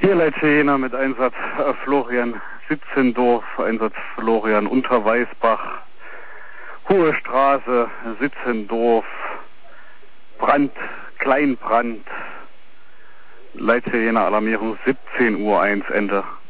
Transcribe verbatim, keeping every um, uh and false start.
Hier Leitjena mit Einsatz äh, Florian Sitzendorf, Einsatz Florian Unterweißbach, Hohe Straße, Sitzendorf, Brand, Kleinbrand, Leitjena Alarmierung siebzehn Uhr eins Ende.